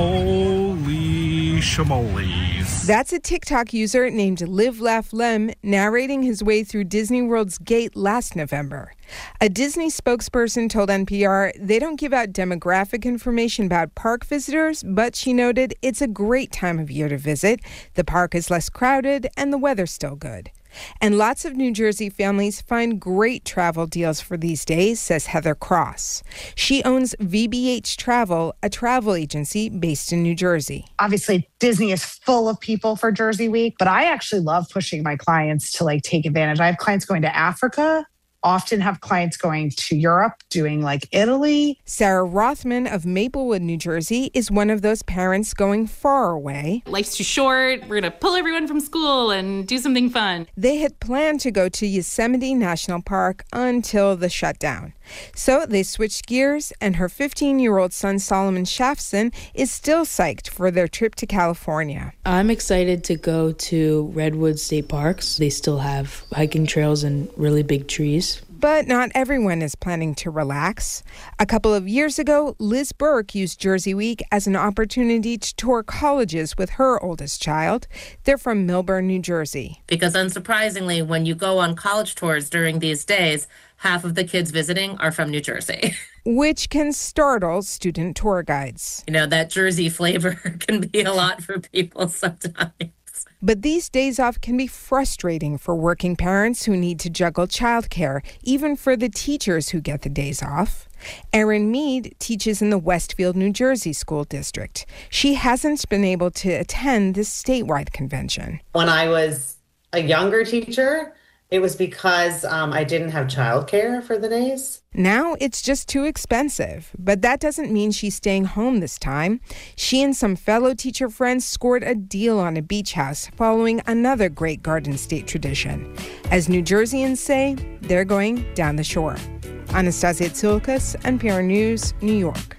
Holy shamoles. That's a TikTok user named Live Laugh Lem narrating his way through Disney World's gate last November. A Disney spokesperson told N P R they don't give out demographic information about park visitors, but she noted it's a great time of year to visit. The park is less crowded and the weather's still good. And lots of New Jersey families find great travel deals for these days, says Heather Cross. She owns V B H Travel, a travel agency based in New Jersey. Obviously, Disney is full of people for Jersey Week, but I actually love pushing my clients to like take advantage. I have clients going to Africa, often have clients going to Europe, doing like Italy. Sarah Rothman of Maplewood, New Jersey, is one of those parents going far away. Life's too short. We're going to pull everyone from school and do something fun. They had planned to go to Yosemite National Park until the shutdown. So they switched gears, and her fifteen-year-old son, Solomon Shafson, is still psyched for their trip to California. I'm excited to go to Redwood State Parks. They still have hiking trails and really big trees. But not everyone is planning to relax. A couple of years ago, Liz Burke used Jersey Week as an opportunity to tour colleges with her oldest child. They're from Millburn, New Jersey. Because unsurprisingly, when you go on college tours during these days, half of the kids visiting are from New Jersey. Which can startle student tour guides. You know, that Jersey flavor can be a lot for people sometimes. But these days off can be frustrating for working parents who need to juggle childcare, even for the teachers who get the days off. Erin Mead teaches in the Westfield, New Jersey school district. She hasn't been able to attend this statewide convention. When I was a younger teacher, it was because um, I didn't have childcare for the days. Now it's just too expensive, but that doesn't mean she's staying home this time. She and some fellow teacher friends scored a deal on a beach house following another great Garden State tradition. As New Jerseyans say, they're going down the shore. Anastasia Tsiolkas, N P R News, New York.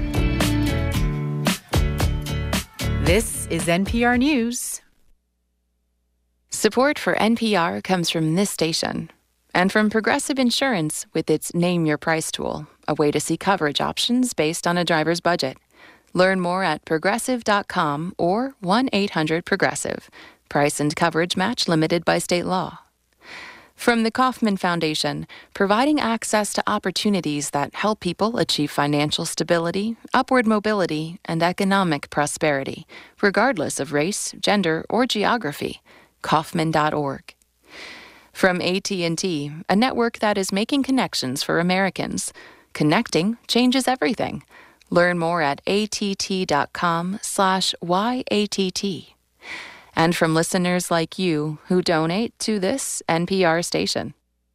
This is N P R News. Support for N P R comes from this station and from Progressive Insurance with its Name Your Price tool, a way to see coverage options based on a driver's budget. Learn more at progressive dot com or one eight hundred progressive. Price and coverage match limited by state law. From the Kauffman Foundation, providing access to opportunities that help people achieve financial stability, upward mobility, and economic prosperity, regardless of race, gender, or geography. Kauffman dot org. From A T and T, a network that is making connections for Americans. Connecting changes everything. Learn more at att.com slash YATT. And from listeners like you who donate to this N P R station.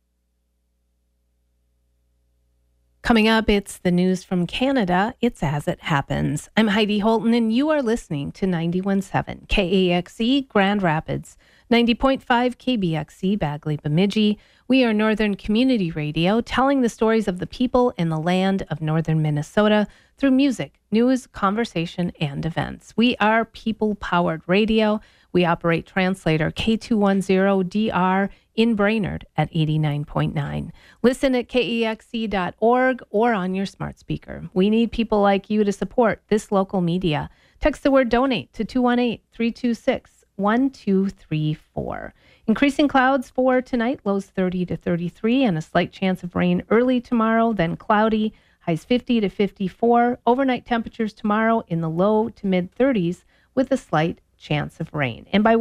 Coming up, it's the news from Canada. It's As It Happens. I'm Heidi Holton, and you are listening to ninety-one point seven K A X E Grand Rapids, ninety point five K B X C Bagley Bemidji. We are Northern Community Radio, telling the stories of the people in the land of northern Minnesota through music, news, conversation, and events. We are people-powered radio. We operate translator K two ten D R in Brainerd at eighty-nine point nine. Listen at K E X C dot org or on your smart speaker. We need people like you to support this local media. Text the word donate to two one eight, three two six, one two three four. Increasing clouds for tonight, lows thirty to thirty-three, and a slight chance of rain early tomorrow, then cloudy, highs fifty to fifty-four. Overnight temperatures tomorrow in the low to mid thirties with a slight chance of rain. And by